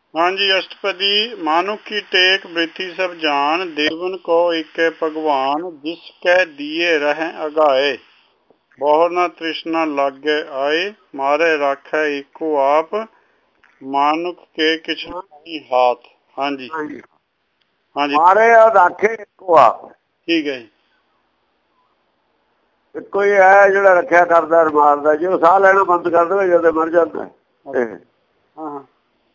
हाँ जी। अष्टपदी। मानुख की टेक वृथि सब जान, देवन को एक भगवान, जिसके दिए रहें अगाए, बहुर न तृष्णा लागे आए, मारे राखै एको आप, मानुख के किछ नहीं हाथ। हाँ जी। हाँ जी। मारे राखे ਇੱਕੋ ਆਪ। ठीक है जी। ਇੱਕੋ ਹੀ ਹੈ ਜਿਹੜਾ ਰੱਖਿਆ ਕਰਦਾ ਮਾਰਦਾ। ਜੇ ਉਹ ਸਾਹ ਲੈਣਾ ਬੰਦ ਕਰ ਦੇਵੇ ਜਦੋਂ ਮਰ ਜਾਂਦਾ। हाँ हाँ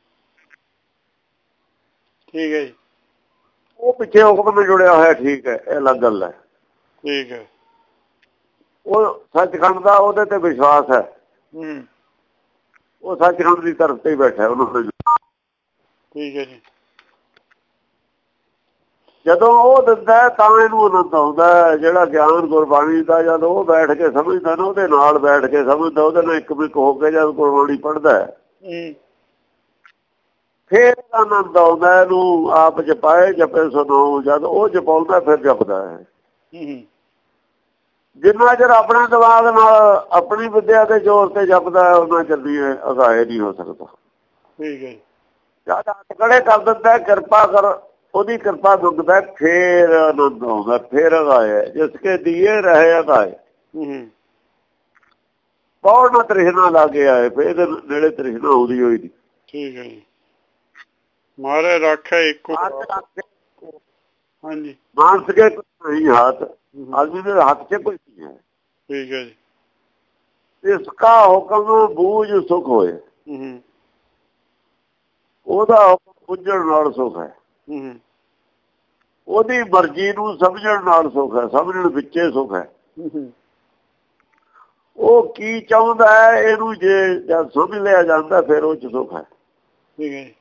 ठीक है जी। ਉਹ ਪਿੱਛੇ ਹੁਕਮ ਨਾਲ ਜੁੜਿਆ ਹੋਇਆ। ਠੀਕ ਹੈ, ਇਹ ਅਲੱਗ ਗੱਲ ਹੈ। ठीक है। ਉਹ ਸੱਚਖੰਡ ਦਾ ਉਹਦੇ ਤੇ ਵਿਸ਼ਵਾਸ ਹੈ। ਉਹ ਸੱਚਖੰਡ ਦੀ ਤਰਫ ਤੇ ਹੀ ਬੈਠਾ ਉਹਨੂੰ। ठीक है जी। ਜਦੋਂ ਉਹ ਦਿੰਦਾ ਤਾਂ ਇਹਨੂੰ ਆਨੰਦ ਆਉਂਦਾ। ਜਿਹੜਾ ਗਿਆਨ ਗੁਰਬਾਣੀ ਦਾ ਜਦ ਉਹ ਬੈਠ ਕੇ ਸਮਝਦਾ ਨਾ, ਉਹਦੇ ਨਾਲ ਬੈਠ ਕੇ ਸਮਝਦਾ, ਉਹਦੇ ਨਾਲ ਇੱਕ ਮਿਕ ਹੋ ਕੇ ਜਦ ਗੁਰਬਾਣੀ ਪੜ੍ਹਦਾ ਫੇਰ ਆਨੰਦ ਆਉਂਦਾ ਇਹਨੂੰ। ਆਪ ਜਪਾਏ ਜਪੇ ਸੁਣਾਓ। ਜਦ ਉਹ ਜਪਾਉਂਦਾ ਫਿਰ ਜਪਦਾ ਹੈ। ਜਿੰਨਾ ਚਿਰ ਆਪਣੇ ਦਿਮਾਗ ਨਾਲ ਆਪਣੀ ਵਿਦਿਆ ਦੇ ਜ਼ੋਰ ਤੇ ਜਪਦਾ ਹੈ, ਉਹਨਾਂ ਚਿਰ ਦੀ ਅਗਾਏ ਨਹੀਂ ਹੋ ਸਕਦਾ। ठीक है। ਜਦ ਹੱਥ ਖੜੇ ਕਰ ਦਿੰਦਾ, ਕਿਰਪਾ ਕਰ, ਉਹਦੀ ਕਿਰਪਾ ਮੰਗਦਾ, ਫੇਰ ਆਨੰਦ ਆਉਂਦਾ, ਫੇਰ ਅਗਾਏ। ਜਿਸ ਕੇ ਦੀਏ ਰਹੇ ਅਗਾਏ, ਬਹੁਤ ਨਾ ਤ੍ਰਿਸ਼ਨਾ ਲਾਗੇ ਆਏ। ਫੇਰ ਨੇੜੇ ਤ੍ਰਿਸ਼ਨਾ ਆਉਂਦੀ ਹੋਈ ਨਹੀਂ। ठीक है जी। मारे राखे एको। हाँ जी। ਮਾਨਸ ਕੇ ਨਹੀਂ ਹੱਥ, ਆਦਮੀ ਦੇ ਹੱਥ 'ਚ ਕੋਈ ਨਹੀਂ ਹੈ। ठीक है जी। ਇਸਕਾ ਹੁਕਮ ਬੂਝ ਸੁਖ ਹੋਏ। ਉਹਦਾ ਹੁਕਮ ਬੁੱਝਣ ਨਾਲ ਸੁਖ ਹੈ। ਉਹਦੀ ਮਰਜ਼ੀ ਨੂੰ ਸਮਝਣ ਨਾਲ ਸੁਖ ਹੈ। ਸਮਝਣ ਵਿੱਚੇ ਸੁਖ ਹੈ। ਉਹ ਕੀ ਚਾਹੁੰਦਾ ਹੈ ਇਹਨੂੰ ਜੇ ਜਦ ਸਮਝ ਲਿਆ ਜਾਂਦਾ ਫਿਰ ਉਹ 'ਚ ਸੁਖ ਹੈ। ठीक है।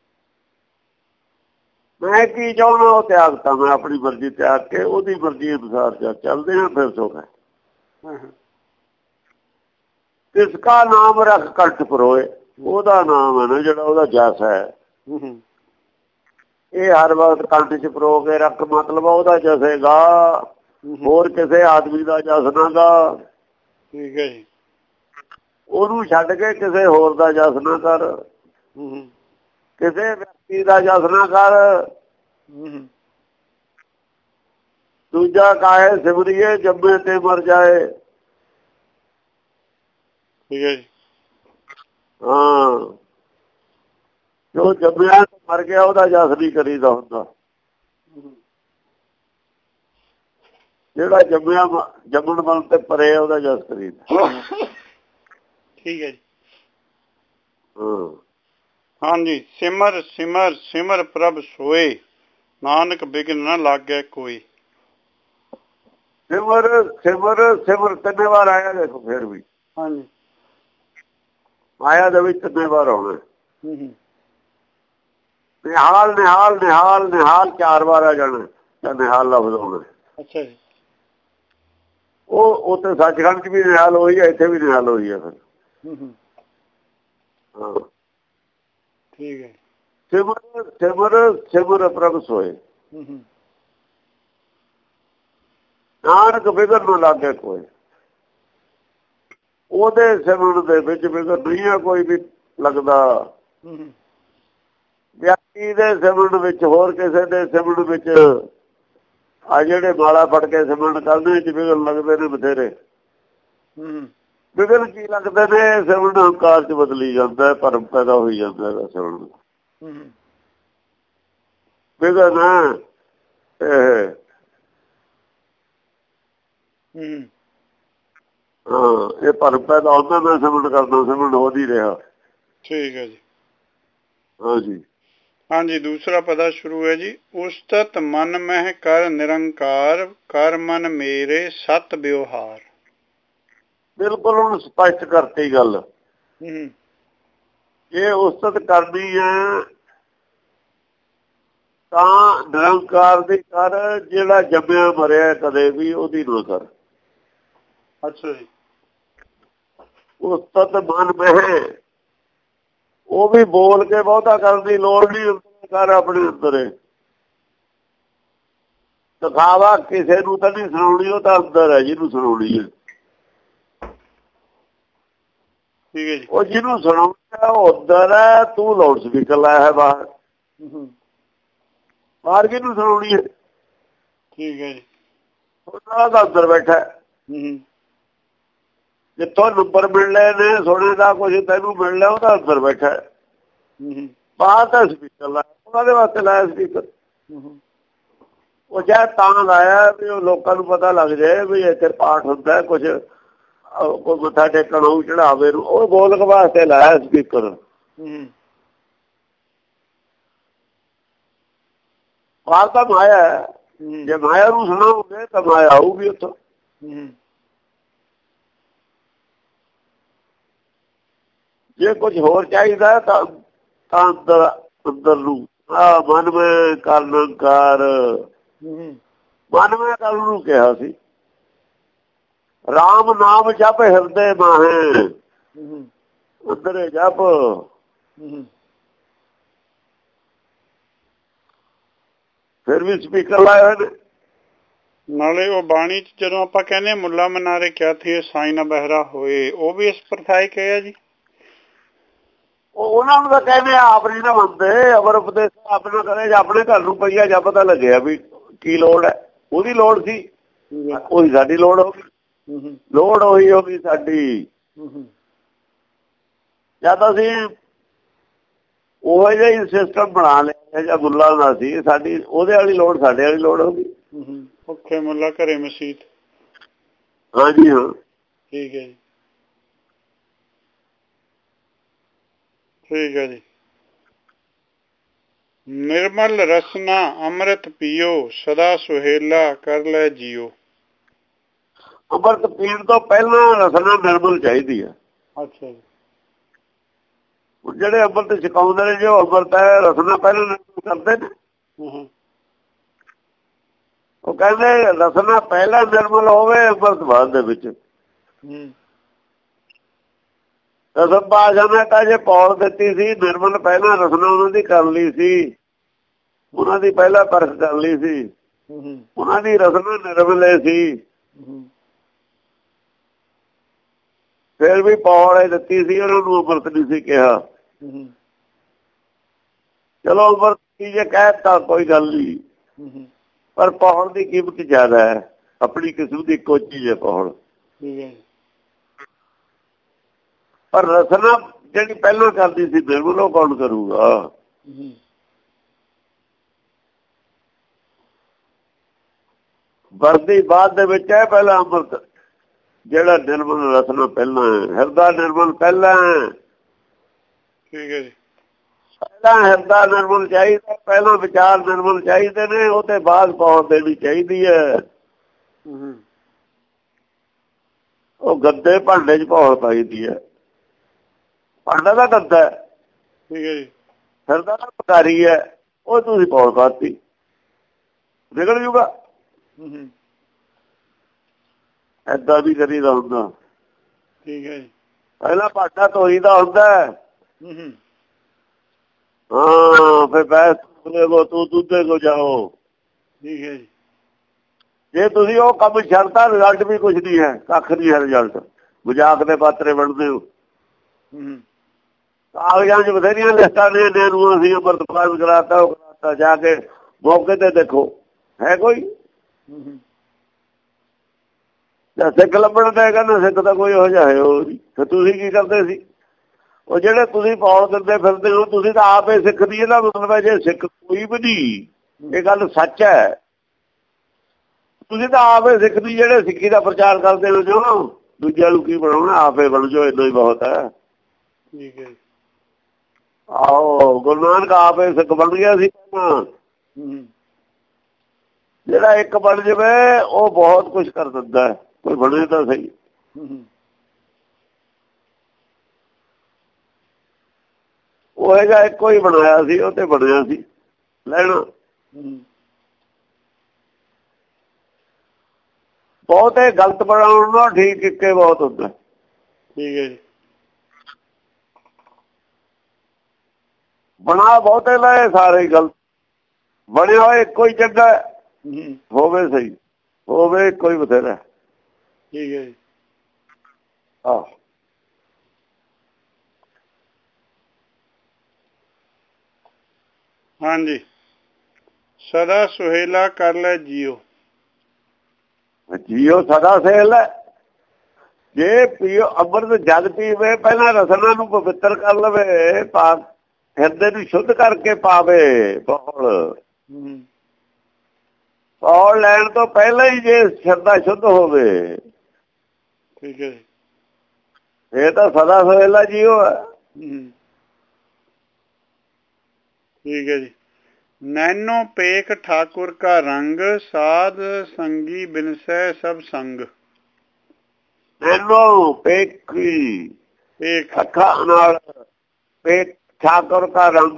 ਮੈਂ ਕੀ ਚਾਹੁੰਦਾ ਉਹ ਤਿਆਗਤਾ। ਮੈਂ ਆਪਣੀ ਮਰਜ਼ੀ ਤਿਆਗ ਕੇ ਉਹਦੀ ਮਰਜ਼ੀ ਅਨੁਸਾਰ ਜਦ ਚੱਲਦੇ ਹਾਂ ਫਿਰ ਸੁਖ ਹੈ। ਇਸਕਾ ਨਾਮ ਰੱਖ ਕੰਠ ਪਰੋਏ। ਉਹਦਾ ਨਾਮ ਹੈ ਨਾ ਜਿਹੜਾ ਉਹਦਾ ਜਸ ਹੈ, ਇਹ ਹਰ ਵਕਤ ਕੰਠ 'ਚ ਪਰੋ ਕੇ ਰੱਖ। ਮਤਲਬ ਉਹਦਾ ਜਸੇਗਾ, ਹੋਰ ਕਿਸੇ ਆਦਮੀ ਦਾ ਜਸ ਨਾ ਗਾ। ठीक है जी। ਉਹਨੂੰ ਛੱਡ ਕੇ ਕਿਸੇ ਹੋਰ ਦਾ ਜਸ ਨਾ ਕਰ। ਕਿਸੇ ਵਿਅਕਤੀ ਦਾ ਜਸ ਨਾ ਕਰ। ਦੂਜਾ ਕਾਹੇ ਸਿਮਰਿਏ, ਜੰਮੇ ਤੇ ਮਰ ਜਾਏ। ठीक है जी। ਹਾਂ, ਜੋ ਜੰਮਿਆ ਤੇ ਮਰ ਗਿਆ ਉਹਦਾ ਜਸ ਨਹੀਂ ਕਰੀਦਾ ਹੁੰਦਾ। ਜਿਹੜਾ ਜੰਮਿਆ ਜੰਮਣ ਮਰਨ ਤੇ ਪਰੇ ਉਹਦਾ ਜਸ ਕਰੀਦਾ। ठीक है जी। ਹਾਂ। हाँ जी। सिमर सिमर सिमर प्रभ सोए, नानक बिघन न लागे कोई। ਸਿਮਰ ਸਿਮਰ ਸਿਮਰ ਤਿੰਨੇ ਵਾਰ ਆਇਆ। ਦੇਖੋ ਫੇਰ ਵੀ हाँ जी। ਮਾਇਆ ਦੇ ਵਿੱਚ ਤਿੰਨੇ ਵਾਰ ਆਉਣਾ। ਨਿਹਾਲ ਨਿਹਾਲ ਨਿਹਾਲ ਨਿਹਾਲ 4 ਵਾਰ ਆ ਜਾਣਾ ਤਾਂ ਨਿਹਾਲ ਲਫ਼ਜ਼ ਆਉਣਾ। अच्छा जी। ਉਹ ਉੱਥੇ ਸੱਚਖੰਡ 'ਚ ਵੀ ਨਿਹਾਲ ਹੋਈ ਹੈ, ਇੱਥੇ ਵੀ ਨਿਹਾਲ ਹੋਈ ਹੈ। ਫਿਰ ਹਾਂ। ठीक है। ਸਿਮਰ ਸਿਮਰ ਸਿਮਰ ਪ੍ਰਭ ਸੋਏ, ਨਾਨਕ ਬਿਗਨ ਨੂੰ ਲਾਗੇ ਕੋਈ। ਉਹਦੇ ਸਿਮਰਨ ਦੇ ਵਿੱਚ ਬਿਗਨ ਨਹੀਂ ਹੈ ਕੋਈ ਵੀ ਲੱਗਦਾ। ਵਿਅਕਤੀ ਦੇ ਸਿਮਰਨ ਵਿੱਚ, ਹੋਰ ਕਿਸੇ ਦੇ ਸਿਮਰਨ ਵਿੱਚ ਆ ਜਿਹੜੇ ਮਾਲਾ ਫੜ ਕੇ ਸਿਮਰਨ ਕਰਦੇ ਚ ਬਿਗਨ ਲੱਗਦੇ ਨੇ ਬਥੇਰੇ। ਬਿਗਨ ਕੀ ਲੱਗਦੇ ਨੇ? ਸਿਮਰਨ ਹੰਕਾਰ ਚ ਬਦਲੀ ਜਾਂਦਾ, ਭਰਮ ਪੈਦਾ ਹੋਈ ਜਾਂਦਾ ਹੈ ਸਿਮਰਨ। ਬਿਗਨ ਇਹ ਭਰਮ ਪੈਦਾ ਹੁੰਦਾ। ਮੈਂ ਸਿਮਰਨ ਕਰਦਾ, ਸਿਮਰਨ ਹੋ ਨਹੀਂ ਰਿਹਾ। ठीक है जी। ਹਾਂਜੀ। हाँ जी। दूसरा पदा शुरू है जी। उस्तत मन मह कर निरंकार, कर मन मेरे सत व्यवहार। ਬਿਲਕੁਲ ਹੁਣ ਸਪਸ਼ਟ ਕਰਤੀ ਗੱਲ। ਜੇ ਉਸਤਤ ਕਰਨੀ ਹੈ ਤਾਂ ਨਿਰੰਕਾਰ ਦੀ ਕਰ। ਜਿਹੜਾ ਜੰਮਿਆ ਮਰਿਆ ਕਦੇ ਵੀ ਉਹਦੀ ਨਾ ਕਰ। अच्छा जी। ਉਸਤਤ ਮਨ ਮਹਿ, ਉਹ ਵੀ ਬੋਲ ਕੇ ਬਹੁਤਾ ਕਰਨ ਦੀ ਲੋੜ ਨਹੀਂ। ਕਰ ਆਪਣੇ ਅੰਦਰ ਦਿਖਾਵਾ ਕਿਸੇ ਨੂੰ ਤਾਂ ਨਹੀਂ ਸੁਣਾਉਣੀ। ਉਹ ਤਾਂ ਅੰਦਰ ਹੈ ਜਿਹਨੂੰ ਸੁਣਾਉਣੀ ਹੈ। ਠੀਕ ਹੈ ਜੀ। ਉਹ ਜਿਹਨੂੰ ਸੁਣਾਉਂਦਾ ਉਧਰ ਹੈ, ਤੂੰ ਲਾਊਡ ਸਪੀਕਰ ਲਾਇਆ ਹੈ ਬਾਹਰ। ਬਾਹਰ ਕਿਹਨੂੰ ਸੁਣਾਉਣੀ ਹੈ? ਠੀਕ ਹੈ ਜੀ। ਉਹਨਾਂ ਦਾ ਅੰਦਰ ਬੈਠਾ। ਜਿੱਥੋਂ ਨੰਬਰ ਮਿਲਣੇ ਨੇ ਸੋਨੇ ਦਾ ਕੁਝ ਤੈਨੂੰ ਮਿਲ ਲਿਆ, ਉਹਦਾ ਅੰਦਰ ਬੈਠਾ। ਬਾਹਰ ਤਾਂ ਸਪੀਕਰ ਲਾਇਆ, ਉਹਨਾਂ ਦੇ ਵਾਸਤੇ ਲਾਇਆ ਸਪੀਕਰ। ਉਹ ਜਾਂ ਤਾਂ ਲਾਇਆ ਵੀ ਉਹ ਲੋਕਾਂ ਨੂੰ ਪਤਾ ਲੱਗ ਜਾਏ ਵੀ ਇੱਥੇ ਪਾਠ ਹੁੰਦਾ ਕੁਝ, ਕੋਈ ਮੱਥਾ ਟੇਕਣ ਆਊ ਚੜਾਵੇ ਨੂੰ, ਉਹ ਬੋਲਣ ਵਾਸਤੇ ਲਾਇਆ ਸਪੀਕਰ। ਬਾਹਰ ਤਾਂ ਮਾਇਆ, ਜੇ ਮਾਇਆ ਨੂੰ ਸੁਣਾਓਗੇ ਤਾਂ ਮਾਇਆ ਆਊਗੀ ਉੱਥੋਂ। ਜੇ ਕੁਝ ਹੋਰ ਚਾਹੀਦਾ ਤਾਂ ਅੰਦਰ ਨੂੰ ਮਨ ਮੈਂ ਕਰਨ ਕਰ, ਮਨ ਮੈਂ ਕਰਨ ਨੂੰ ਕਿਹਾ ਸੀ। ਰਾਮ ਨਾਮ ਜਪ ਹਿਰਦੇ ਮਾਹੇ, ਅੰਦਰੇ ਜਪ। ਫਿਰ ਵੀ ਸਪੀਕਰ ਲਾਏ ਹੋਏ ਨੇ। ਨਾਲੇ ਉਹ ਬਾਣੀ ਚ ਜਦੋਂ ਆਪਾਂ ਕਹਿੰਦੇ ਮੁੱਲਾ ਮਨਾਰੇ ਕਿਆ ਥੀ ਸਾਈਂ ਨਾ ਬਹਿਰਾ ਹੋਏ, ਉਹ ਵੀ ਇਸ ਪ੍ਰਥਾਈ ਕਹੇ ਜੀ। ਉਹਨਾਂ ਨੂੰ ਤਾਂ ਕਹਿੰਦੇ ਆਪ ਨਹੀਂ ਨਾ ਮੰਨਦੇ, ਅਮਰ ਉਪਦੇਸ਼ ਆਪਣੇ ਕਰੇ, ਆਪਣੇ ਘਰ ਨੂੰ ਪਈਆ ਜਾਂ ਪਤਾ ਲੱਗਿਆ ਵੀ ਕੀ ਲੋੜ ਹੈ। ਉਹਦੀ ਲੋੜ ਸੀ, ਉਹੀ ਸਾਡੀ ਲੋੜ ਹੋ ਗਈ। ਲੋੜ ਉਹੀ ਹੋ ਗਈ ਸਾਡੀ। ਜਦ ਅਸੀਂ ਉਹੋ ਜਿਹਾ ਹੀ ਸਿਸਟਮ ਬਣਾ ਲਿਆ ਜਾਂ ਮੁੱਲਾ ਦਾ ਸੀ, ਸਾਡੀ ਉਹਦੇ ਵਾਲੀ ਲੋੜ ਸਾਡੇ ਵਾਲੀ ਲੋੜ ਹੋ ਗਈ। ਭੁੱਖੇ ਮੁੱਲਾ ਘਰੇ ਮਸੀਤ। ਹਾਂਜੀ ਹਾਂ, ਠੀਕ ਹੈ ਜੀ। ਠੀਕ ਹੈ ਜੀ। ਨਿਰਮਲ ਰਸਨਾ ਅੰਮ੍ਰਿਤ ਪੀਓ, ਸਦਾ ਸੁਹੇਲਾ ਕਰ ਲੈ ਜੀਓ। ਅੰਮ੍ਰਿਤ ਪੀਣ ਤੋਂ ਪਹਿਲਾਂ ਰਸਨਾ ਨਿਰਮਲ ਚਾਹੀਦੀ ਹੈ। ਅੱਛਾ ਜੀ। ਜਿਹੜੇ ਅੰਮ੍ਰਿਤ ਛਕਾਉਂਦੇ ਨੇ, ਜੋ ਅੰਮ੍ਰਿਤ ਹੈ ਰਸਨਾ ਪਹਿਲਾਂ ਨਿਰਮਲ ਕਰਦੇ ਨੇ। ਉਹ ਕਹਿੰਦੇ ਰਸਨਾ ਪਹਿਲਾਂ ਨਿਰਮਲ ਹੋਵੇ, ਅੰਮ੍ਰਿਤ ਬਾਅਦ ਦੇ ਵਿੱਚ। ਰਸਮ ਭਾਸ਼ਾ ਨੇ ਤਾਂ ਜੇ ਪੌੜ ਦਿੱਤੀ ਸੀ, ਨਿਰਮਲ ਪਹਿਲਾਂ ਰਸਨਾ ਉਹਨਾਂ ਦੀ ਕਰ ਲਈ ਸੀ, ਉਹਨਾਂ ਦੀ ਪਹਿਲਾਂ ਪਰਖ ਕਰ ਲਈ ਸੀ, ਉਹਨਾਂ ਦੀ ਰਸਨਾ ਨਿਰਮਲੇ ਸੀ। ਫਿਰ ਵੀ ਪੌੜ ਦਿੱਤੀ ਸੀ, ਉਹਨਾਂ ਨੂੰ ਅੰਮ੍ਰਿਤ ਨਹੀਂ ਸੀ ਕਿਹਾ। ਚਲੋ ਅੰਮ੍ਰਿਤ ਜੇ ਕਹਿਤਾ ਕੋਈ ਗੱਲ ਨਹੀਂ, ਪਰ ਪੌੜ ਦੀ ਕੀਮਤ ਜ਼ਿਆਦਾ ਹੈ। ਆਪਣੀ ਕਿਸਮ ਦੀ ਇੱਕੋ ਚੀਜ਼ ਹੈ ਪੌੜ। ਪਰ ਰਸਨਾ ਜਿਹੜੀ ਪਹਿਲਾਂ ਕਰਦੀ ਸੀ ਨਿਰਮਲ, ਉਹ ਕੌਣ ਕਰੂਗਾ? ਵਰਦੀ ਬਾਅਦ ਦੇ ਵਿੱਚ ਹੈ, ਪਹਿਲਾਂ ਅੰਮ੍ਰਿਤ ਜਿਹੜਾ ਨਿਰਮਲ ਰਸਨਾ ਪਹਿਲਾਂ ਹੈ। ਹਿਰਦਾ ਨਿਰਮਲ ਪਹਿਲਾਂ ਹੈ। ਠੀਕ ਹੈ ਜੀ। ਪਹਿਲਾਂ ਹਿਰਦਾ ਨਿਰਮਲ ਚਾਹੀਦਾ, ਪਹਿਲਾਂ ਵਿਚਾਰ ਨਿਰਮਲ ਚਾਹੀਦੇ ਨੇ, ਉਹ ਤੇ ਬਾਅਦ ਪੌੜ ਦੇਣੀ ਚਾਹੀਦੀ ਹੈ। ਉਹ ਗੱਦੇ ਭਾਂਡੇ 'ਚ ਪੌੜ ਪਾਈਦੀ ਹੈ। ਭਾਂਡਾ ਦਾ ਗੱਦਾ ਹੈ, ਠੀਕ ਹੈ ਜੀ। ਹਿਰਦਾ ਦਾ ਪਕਾਰੀ ਹੈ, ਉਹ ਤੁਸੀਂ ਪੌੜ ਪਾਤੀ, ਨਿਕਲ ਜੂਗਾ। ਏਦਾਂ ਵੀ ਕਰੀਦਾ ਹੁੰਦਾ। ਠੀਕ ਹੈ ਜੀ। ਪਹਿਲਾਂ ਭਾਂਡਾ ਧੋਈ ਦਾ ਹੁੰਦਾ। ਹਾਂ, ਫਿਰ ਬੈਸ ਤੂੰ ਦੂਜੇ ਕੋ ਜਾਓ। ਠੀਕ ਹੈ ਜੀ। ਜੇ ਤੁਸੀਂ ਉਹ ਕੰਮ ਛੱਡਤਾ, ਰਿਜ਼ਲਟ ਵੀ ਕੁਛ ਨਹੀਂ ਹੈ, ਕੱਖ ਨਹੀਂ ਹੈ ਰਿਜ਼ਲਟ। ਮਜ਼ਾਕ ਦੇ ਪਾਤਰੇ ਬਣਦੇ ਹੋ। ਕਾਗਜ਼ਾਂ 'ਚ ਬਥੇਰੀਆਂ ਲਿਸਟਾਂ ਨੇ, ਨੂੰ ਅਸੀਂ ਅੰਮ੍ਰਿਤਪਾਨ ਕਰਾਤਾ, ਉਹ ਕਰਾਤਾ, ਜਾ ਕੇ ਮੌਕੇ ਤੇ ਦੇਖੋ ਹੈ ਕੋਈ। ਜਾਂ ਸਿੱਖ ਲੱਭਣ ਦਾ ਕਹਿੰਦਾ ਸਿੱਖ ਤਾਂ ਕੋਈ ਇਹੋ ਜਿਹਾ ਹੈ ਉਹ ਨਹੀਂ। ਫਿਰ ਤੁਸੀਂ ਕੀ ਕਰਦੇ ਸੀ? ਉਹ ਜਿਹੜੇ ਤੁਸੀਂ ਪੌੜ ਦਿੰਦੇ ਫਿਰਦੇ ਹੋ, ਤੁਸੀਂ ਤਾਂ ਆਪ ਹੀ ਸਿੱਖ ਦੀ। ਇਹਦਾ ਮਤਲਬ ਹੈ ਜੇ ਸਿੱਖ ਕੋਈ ਵੀ ਨਹੀਂ, ਇਹ ਗੱਲ ਸੱਚ ਹੈ, ਤੁਸੀਂ ਤਾਂ ਆਪ ਹੀ ਸਿੱਖ ਦੀ। ਜਿਹੜੇ ਸਿੱਖੀ ਦਾ ਪ੍ਰਚਾਰ ਕਰਦੇ ਹੋ ਜੋ, ਦੂਜਿਆਂ ਨੂੰ ਕੀ ਬਣਾਉਣਾ, ਆਪ ਹੀ ਬਣ ਜਾਓ, ਇੰਨਾ ਹੀ ਬਹੁਤ ਹੈ। ਠੀਕ ਹੈ। ਆਹੋ, ਗੁਰੂ ਨਾਨਕ ਆਪ ਹੀ ਸਿੱਖ ਬਣ ਗਿਆ ਸੀ ਪਹਿਲਾਂ। ਜਿਹੜਾ ਇੱਕ ਬਣ ਜਾਵੇ ਉਹ ਬਹੁਤ ਕੁਛ ਕਰ ਦਿੰਦਾ, ਕੋਈ ਬਣੇ ਤਾਂ ਸਹੀ। ਉਹ ਹੈਗਾ ਇੱਕੋ ਹੀ ਬਣਾਇਆ ਸੀ, ਉਹ ਤੇ ਬਣਿਆ ਸੀ ਲੈਣਾ। ਬਹੁਤੇ ਗਲਤ ਬਣਾਉਣ ਨਾਲ ਠੀਕ ਇੱਕੇ ਬਹੁਤ ਹੁੰਦਾ। ਠੀਕ ਹੈ ਜੀ। ਬਣਾ ਬਹੁਤੇ ਲਏ ਸਾਰੇ ਹੀ ਗਲਤ, ਬਣਿਆ ਹੋਇਆ ਇੱਕੋ ਹੀ ਚੰਗਾ। ਹੋਵੇ ਸਹੀ, ਹੋਵੇ ਇੱਕੋ ਹੀ ਬਥੇਰਾ। ਠੀਕ ਹੈ ਜੀ। ਆਹ ਹਾਂਜੀ। ਸਦਾ ਸੁਹੇਲਾ ਕਰ ਲੈ ਜੀਓ। ਜੀਓ ਸਦਾ ਸਹੇਲ ਹੈ। ਜੇ ਪੀਓ ਅੰਮ੍ਰਿਤ ਜਦ ਪੀਵੇ ਪਹਿਲਾਂ ਰਸਨਾ ਨੂੰ ਪਵਿੱਤਰ ਕਰ ਲਵੇ, ਹਿਰਦੇ ਨੂੰ ਸ਼ੁੱਧ ਕਰਕੇ ਪਾਵੇ। ਪੌਲ ਲੈਣ ਤੋਂ ਪਹਿਲਾਂ ਹੀ ਜੇ ਸ਼ਰਧਾ ਸ਼ੁੱਧ ਹੋਵੇ, ਠੀਕ ਹੈ ਜੀ, ਇਹ ਤਾਂ ਸਦਾ ਸਹੇਲਾ ਜੀਓ ਹੈ। ਠੀਕ ਹੈ ਜੀ। ਨੈਨੋ ਪੇਖ ਠਾਕੁਰ ਕਾ ਰੰਗ, ਸਾਧ ਸੰਗੀ ਬਿਨਸੈ ਸਭ ਸੰਗ। ਨੈਨੋ ਪੇਖੀ ਅੱਖਾਂ ਨਾਲ ਪੇਖ ਠਾਕੁਰ ਕਾ ਰੰਗ,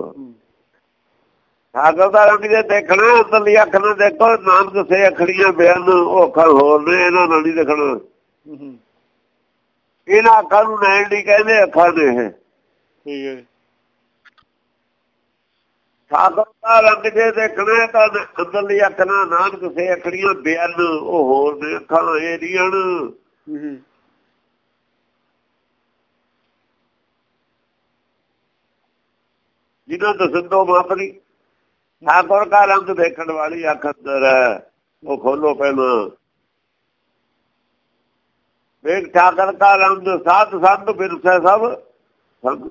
ਠਾਕੁਰ ਦਾ ਰੰਗ ਜੇ ਦੇਖਣਾ ਅੰਦਰਲੀ ਅੱਖ ਨਾਲ ਦੇਖੋ। ਨਾਨਕ ਸੇ ਅੱਖੜੀਆਂ ਬਿਆਨ, ਉਹ ਅੱਖਾਂ ਹੋਰ ਨੇ, ਇਹਨਾਂ ਨਾਲ ਨਹੀਂ ਦੇਖਣਾ। ਇਹਨਾਂ ਅੱਖਾਂ ਨੂੰ ਨੈਣ ਨਹੀਂ ਕਹਿੰਦੇ, ਅੱਖਾਂ ਨੇ ਇਹ। ਠੀਕ ਹੈ। ਠਾਕੁਰ ਦਾ ਰੰਗ ਜੇ ਦੇਖਣਾ ਤਾਂ ਅੰਦਰਲੀ ਅੱਖ ਨਾਲ, ਨਾਨਕ ਸੇ ਅੱਖੜੀਆਂ ਬਿਆਨ, ਉਹ ਹੋਰ ਨੇ, ਅੱਖਾਂ ਇਹ ਨਹੀਂ। ਜਿਹਨਾਂ ਦਸੰਦੋ ਮਾਪਰੀ ਠਾਕੁਰ ਦਾ ਰੰਗ ਦੇਖਣ ਵਾਲੀ ਅੱਖ ਅੰਦਰ ਹੈ, ਉਹ ਖੋਲੋ ਪਹਿਲਾਂ। ਵੇਖ ਠਾਕੁਰ ਦਾ ਰੰਗ, ਸਾਧ ਸੰਗ ਬਿਰਸੈ ਸਭ ਸੰਗ।